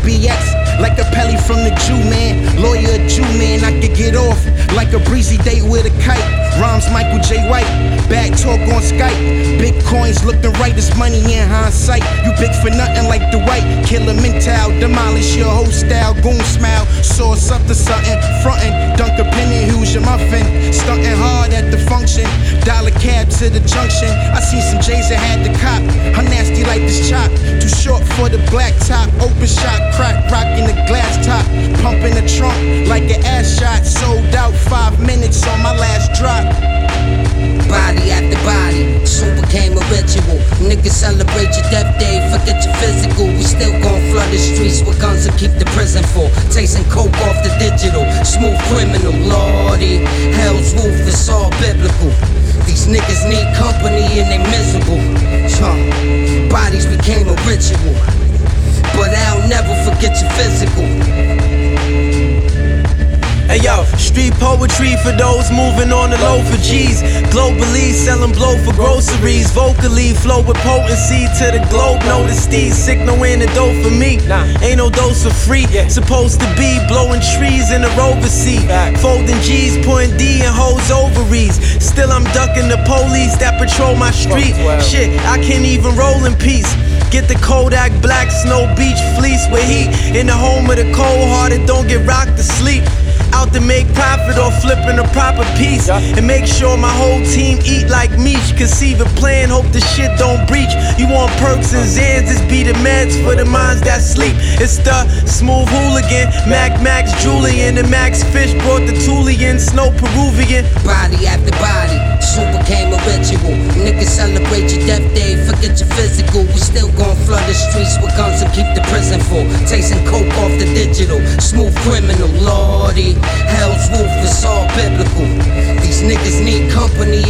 BX, like a Pelly from the Jew man. Lawyer, Jew man, I could get off like a breezy date with a kite. Rhymes Michael J. White, bad talk on Skype. Bitcoins looking right as money in hindsight. You big for nothing like the white. Killer mental, demolish your whole style. Goon smile, saw something, frontin'. Dunk a penny, who's your muffin? Stuntin' hard at the function. Dollar cab to the junction. I seen some J's that had the cop. I'm nasty like this chop. Too short for the black top. Open shot, crack, rockin' the glass top. Pumping the trunk like an ass shot. Sold out 5 minutes on my last drop. Body after body, soon became a ritual. Niggas celebrate your death day, forget your physical. We still gon' flood the streets with guns and keep the prison full. Tasting coke off the digital, smooth criminal. Lordy, hell's roof, it's all biblical. These niggas need company and they miserable. Bodies became a ritual, but I'll never forget your physical. Hey yo, street poetry for those moving on the low for G's. Globally selling blow for groceries. Vocally flow with potency to the globe. Notice these signal in the dough for me. Ain't no dose for free. Supposed to be blowing trees in the Rover seat. Folding G's, putting D in hoes ovaries. Still I'm ducking the police that patrol my street. Shit, I can't even roll in peace. Get the Kodak Black Snow Beach fleece with heat. In the home of the cold hearted, don't get rocked to sleep. Out to make profit or flipping a proper piece. And make sure my whole team eat like Meech. Conceive a plan, hope the shit don't breach. You want perks and Zans, this be the meds for the minds that sleep. It's the smooth hooligan, Max Julian. The Max Fish brought the Tulian, Snow Peruvian. Body after body, soon became a ritual. Niggas celebrate your death day, forget your physical. We still gon' flood the streets with guns and keep the prison full. Tasting coke off the digital, smooth criminal. Lordy, hell's roof, it's all biblical. These niggas need company